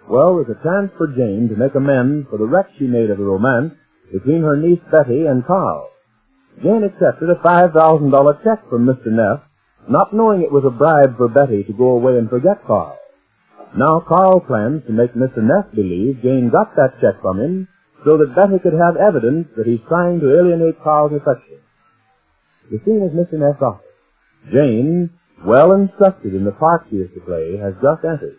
Well, there's a chance for Jane to make amends for the wreck she made of the romance between her niece Betty and Carl. Jane accepted a $5,000 check from Mr. Neff, not knowing it was a bribe for Betty to go away and forget Carl. Now Carl plans to make Mr. Neff believe Jane got that check from him so that Betty could have evidence that he's trying to alienate Carl's affection. The scene is Mr. Neff's office. Jane, well instructed in the part she is to play, has just entered.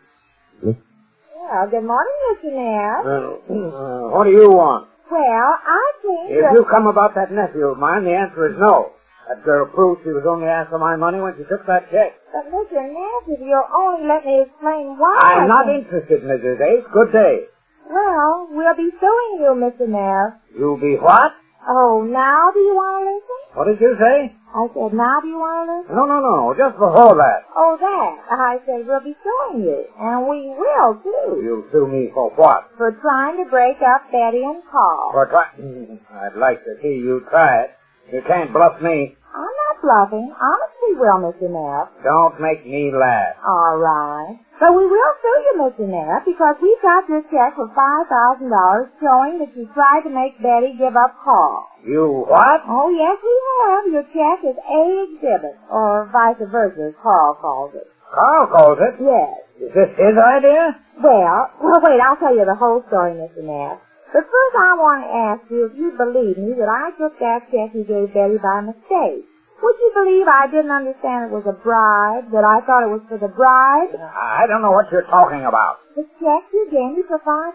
Well, good morning, Mr. Neff. What do you want? Well, I think If you come about that nephew of mine, the answer is no. That girl proved she was only after my money when she took that check. But, Mr. Neff, if you'll only let me explain why... I'm not interested, Mrs. Ace. Good day. Well, we'll be suing you, Mr. Neff. You'll be what? Oh, now do you want to listen? What did you say? I said, now do you want to listen? No. Just before that. Oh, that. I said, we'll be suing you. And we will, too. You'll sue me for what? For trying to break up Betty and Carl. For I'd like to see you try it. You can't bluff me. I'm not bluffing. Honestly, will, Mr. Neff. Don't make me laugh. All right. But we will sue you, Mr. Neff, because we've got this check for $5,000 showing that you tried to make Betty give up Carl. You what? Oh, yes, we have. Your check is A exhibit, or vice versa, as Carl calls it. Carl calls it? Yes. Is this his idea? Well, wait, I'll tell you the whole story, Mr. Neff. But first I want to ask you if you believe me that I took that check you gave Betty by mistake. Would you believe I didn't understand it was a bribe, that I thought it was for the bride? I don't know what you're talking about. The check you gave me for $5,000.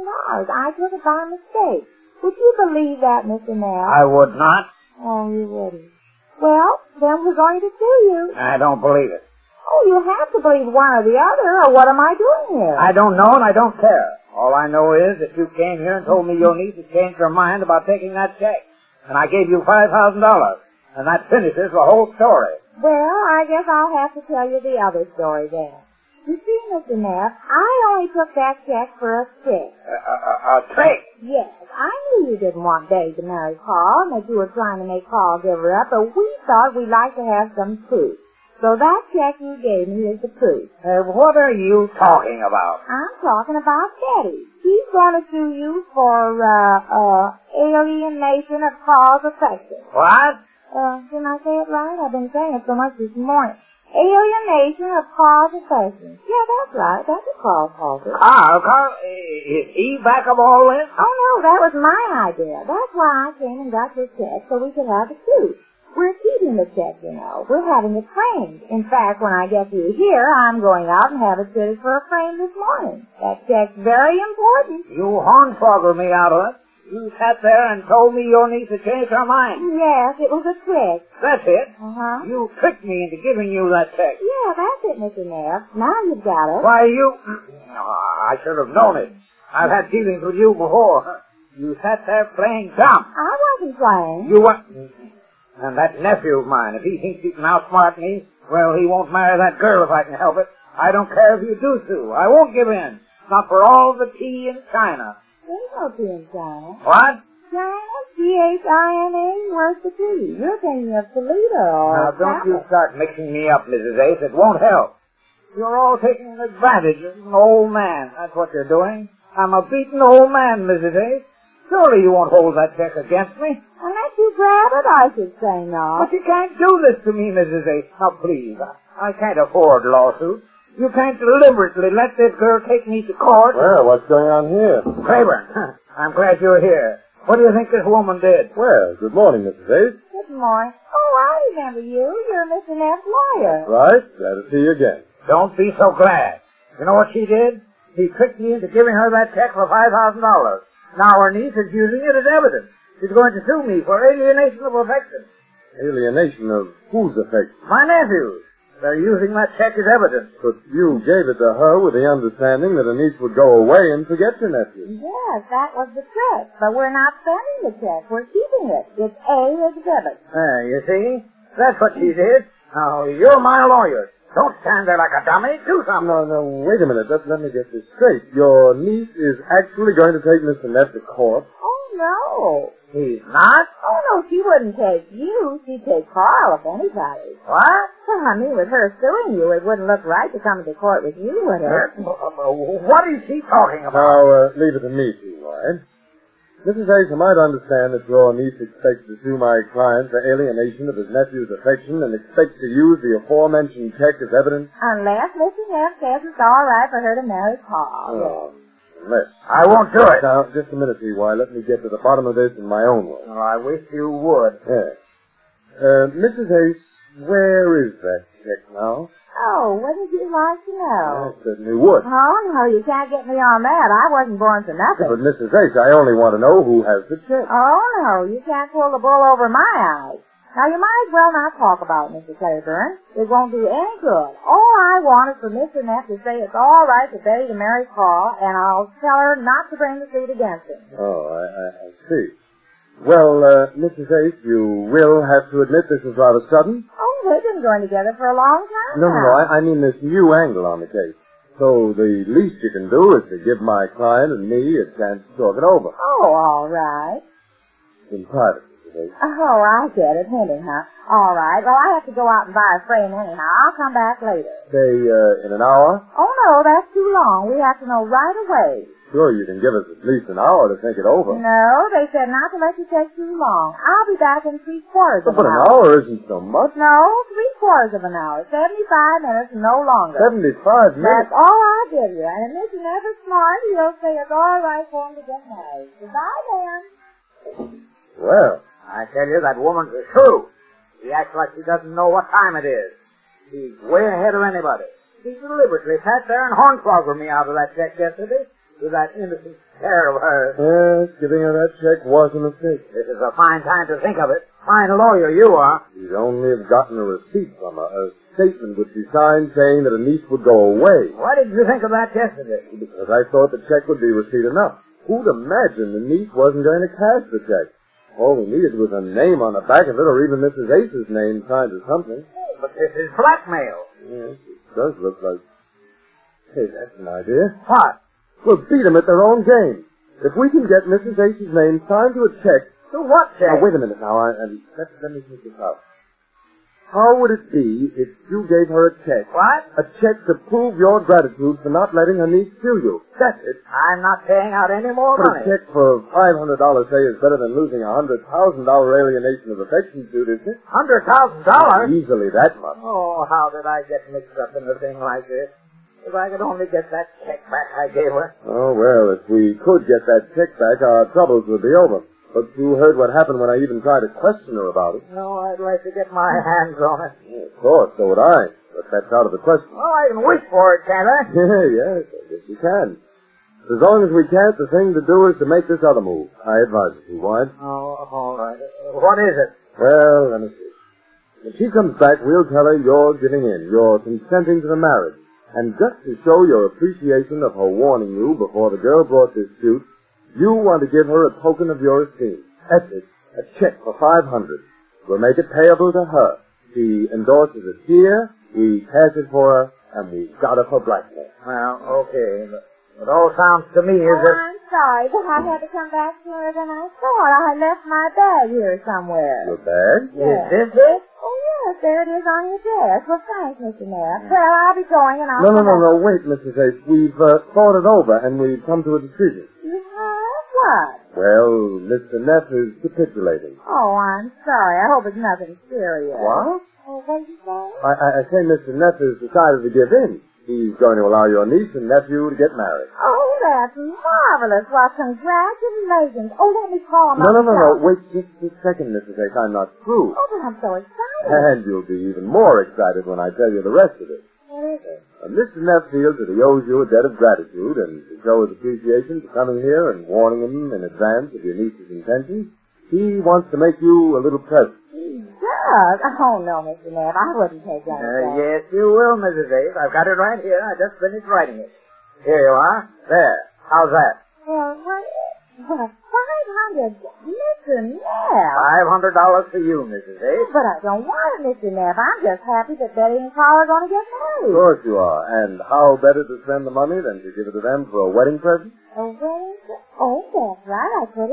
I took it by mistake. Would you believe that, Mr. Neff? I would not. Oh, you wouldn't. Well, then we're going to sue you. I don't believe it. Oh, you have to believe one or the other, or what am I doing here? I don't know and I don't care. All I know is that you came here and told me your niece had changed her mind about taking that check. And I gave you $5,000. And that finishes the whole story. Well, I guess I'll have to tell you the other story then. You see, Mr. Neff, I only took that check for a trick. A trick? Yes, I knew you didn't want Betty to marry Carl and that you were trying to make Carl give her up, but we thought we'd like to have some proof. So that check you gave me is the proof. What are you talking about? I'm talking about Betty. She's going to sue you for, alienation of Carl's affection. What? Didn't I say it right? I've been saying it so much this morning. Alienation of Carl's affection. Yeah, that's right. That's what Carl calls it. Carl, is he back of all this? Oh, no, that was my idea. That's why I came and got your check so we could have a suit. We're keeping the check, you know. We're having it framed. In fact, when I get you here, I'm going out and have it fitted for a frame this morning. That check's very important. You hornswoggled me out of it. You sat there and told me your niece had changed her mind. Yes, it was a trick. That's it. Uh-huh. You tricked me into giving you that check. Yeah, that's it, Mr. Neff. Now you've got it. Why, you... I should have known it. I've had dealings with you before. You sat there playing dumb. I wasn't playing. You what? And that nephew of mine, if he thinks he can outsmart me, well, he won't marry that girl if I can help it. I don't care if you do sue. I won't give in. Not for all the tea in China. There's no tea in China. What? China? China? Where's the tea? You're thinking of Toledo or... Now, don't you start mixing me up, Mrs. Ace. It won't help. You're all taking advantage of an old man. That's what you're doing. I'm a beaten old man, Mrs. Ace. Surely you won't hold that check against me. Unless you grab it, I should say no. But you can't do this to me, Mrs. Ace. Now, please, I can't afford lawsuits. You can't deliberately let this girl take me to court. Well, what's going on here? Claiborne, I'm glad you're here. What do you think this woman did? Well, good morning, Mrs. Ace. Good morning. Oh, I remember you. You're Mr. Neff's lawyer. Right. Glad to see you again. Don't be so glad. You know what she did? She tricked me into giving her that check for $5,000. Now her niece is using it as evidence. She's going to sue me for alienation of affection. Alienation of whose affection? My nephew's. They're using that check as evidence. But you gave it to her with the understanding that a niece would go away and forget your nephew. Yes, that was the trick. But we're not spending the check. We're keeping it. It's A exhibit. You see? That's what she did. Now, you're my lawyer. Don't stand there like a dummy. Do something. No, wait a minute. Let me get this straight. Your niece is actually going to take Mr. Neff to court? Oh, no. He's not? Oh, no, she wouldn't take you. She'd take Carl, if anybody. What? Well, I mean, with her suing you, it wouldn't look right to come into court with you, would it? What is he talking about? Now, leave it to me, T.Y. Mrs. Ace, am I to understand that your niece expects to sue my client for alienation of his nephew's affection and expects to use the aforementioned check as evidence? Unless Mrs. F says it's all right for her to marry Carl. Oh, unless. I won't do it. Now, just a minute, T.Y. Let me get to the bottom of this in my own way. Oh, I wish you would. Yes. Mrs. Ace, where is that check now? Oh, wouldn't you like to know? I certainly would. Oh, no, you can't get me on that. I wasn't born for nothing. But, Mrs. Ace, I only want to know who has the check. Oh, no, you can't pull the bull over my eyes. Now, you might as well not talk about it, Mr. Claiborne. It won't do any good. All I want is for Mr. Neff to say it's all right for Betty to marry Carl, and I'll tell her not to bring the suit against him. Oh, I see. Well, Mrs. Ace, you will have to admit this is rather sudden. Oh, they've been going together for a long time No, now. I mean this new angle on the case. So the least you can do is to give my client and me a chance to talk it over. Oh, all right. In private, Mrs. Ace. Oh, I get it. Hinting, huh? All right. Well, I have to go out and buy a frame anyhow. I'll come back later. Say, in an hour? Oh, no, that's too long. We have to know right away. Sure, you can give us at least an hour to think it over. No, they said not to let you take too long. I'll be back in 3/4 of But an an hour. hour isn't so much. No, 3/4 of an hour. 75 minutes, no longer. 75 minutes? That's all I'll give you. And if Mr. Neff is smart, he'll say it's all right for him to get married. Goodbye, then. Well, I tell you, that woman's a shrew. She acts like she doesn't know what time it is. She's way ahead of anybody. She deliberately sat there and hornswoggled me out of that check yesterday with that innocent stare of hers. yes, giving her that check was a mistake. This is a fine time to think of it. Fine lawyer you are. She'd only have gotten a receipt from her, a statement which she signed saying that her niece would go away. Why did you think of that yesterday? Because I thought the check would be receipt enough. Who'd imagine the niece wasn't going to cash the check? All we needed was a name on the back of it, or even Mrs. Ace's name signed or something. But this is blackmail. Yes, it does look like... Hey, that's an idea. What? We'll beat them at their own game. If we can get Mrs. Ace's name signed to a check... To what check? Now, wait a minute now, let me think this out. How would it be if you gave her a check? What? A check to prove your gratitude for not letting her niece sue you. That's it. I'm not paying out any more But money. a check for $500, say, is better than losing a $100,000 alienation of affection suit, isn't it? $100,000? Easily that much. Oh, how did I get mixed up in a thing like this? If I could only get that check back I gave her. Oh, well, if we could get that check back, our troubles would be over. But you heard what happened when I even tried to question her about it. No, I'd like to get my hands on it. Yeah, of course, so would I. But that's out of the question. Well, I can wish for it, can't I? Yes, I guess you can. As long as we can't, the thing to do is to make this other move. I advise it, Wide. Oh, all right. What is it? Well, let me see. When she comes back, we'll tell her you're giving in. You're consenting to the marriage. And just to show your appreciation of her warning you before the girl brought this suit, you want to give her a token of your esteem. That's it. A check for $500. We'll make it payable to her. She endorses it here, we cash it for her, and we've got her for blackmail. Well, okay. It all sounds to me as if... I'm sorry, but I had to come back sooner than I thought. I left my bag here somewhere. Your bag? Yes. Is this it? Oh, yes, there it is on your desk. Well, thanks, Mr. Neff. Well, I'll be going and I'll No, come back. wait, Mrs. Ace. We've thought it over, and we've come to a decision. You have? What? Well, Mr. Neff is capitulating. Oh, I'm sorry. I hope it's nothing serious. What? Oh, what did you say? I say Mr. Neff has decided to give in. He's going to allow your niece and nephew to get married. Oh, that's marvelous. Well, congratulations. Oh, let me call him No. up. Wait just a second, Mrs. Ace. I'm not through. Oh, but I'm so excited. And you'll be even more excited when I tell you the rest of it. What is it? Mr. Neff feels that he owes you a debt of gratitude, and to show his appreciation for coming here and warning him in advance of your niece's intentions, he wants to make you a little present. He does? Oh, no, Mr. Neff. I wouldn't take anything. Yes, you will, Mrs. Ace. I've got it right here. I just finished writing it. Here you are. There. How's that? Well, what? 500? Mr. Neff. $500 for you, Mrs. Ace. But I don't want it, Mr. Neff. I'm just happy that Betty and Carl are going to get Of married. course you are. And how better to spend the money than to give it to them for a wedding present? A wedding? Oh, that's right. I put it in.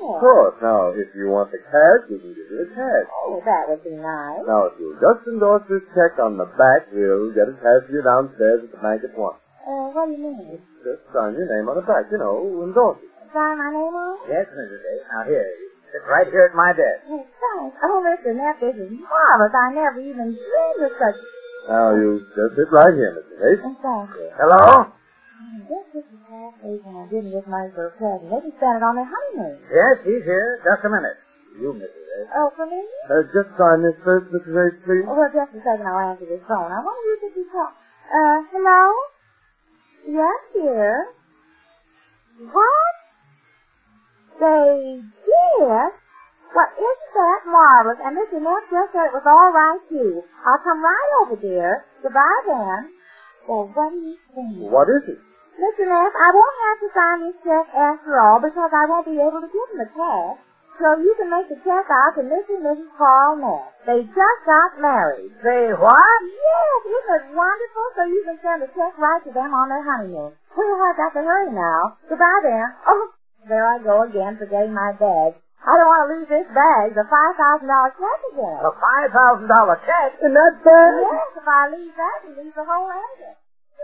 Of course. Now, if you want the cash, we can give you the cash. Oh, that would be nice. Now, if you'll just endorse this check on the back, we'll get it passed to you downstairs at the bank at once. What do you mean? Just sign your name on the back, you know, endorse it. Sign my name on it? Yes, Mrs. A. Now, here. Sit right here at my desk. Oh, thanks. Oh, Mr. Neff, this is marvelous. I never even dreamed of such... Now, you just sit right here, Mr. Ace. Oh, thank you. Hello? This is half-age and I didn't get money for a present. They can spend it on their honeymoon. Yes, he's here. Just a minute. You, Mrs. A. Oh, for me? Just sign this first, Mrs. Ace, please. Oh, well, just a second. I'll answer this phone. I wonder who could you talk... hello? Yes, dear. What? They did? Well, isn't that marvelous? And Mr. Neff just said it was all right, too. I'll come right over, dear. Goodbye, then. Well, what do you think? What is it? Mr. Neff, I won't have to sign this check after all because I won't be able to give him the cash. So you can make the check out to Mr. and Mrs. Carl Neff. They just got married. Say what? Yes, isn't it wonderful? So you can send a check right to them on their honeymoon. Well, I've got to hurry now. Goodbye, then. Oh, there I go again, forgetting my bag. I don't want to lose this bag, the $5,000 check again. A $5,000 check? In that bag? Yes, if I lose that, you lose the whole engine.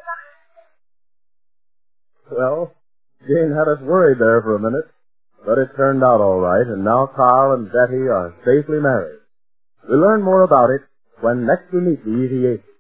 Goodbye. Well, Jane had us worried there for a minute, but it turned out all right, and now Carl and Betty are safely married. We'll learn more about it when next we meet the Easy Aces.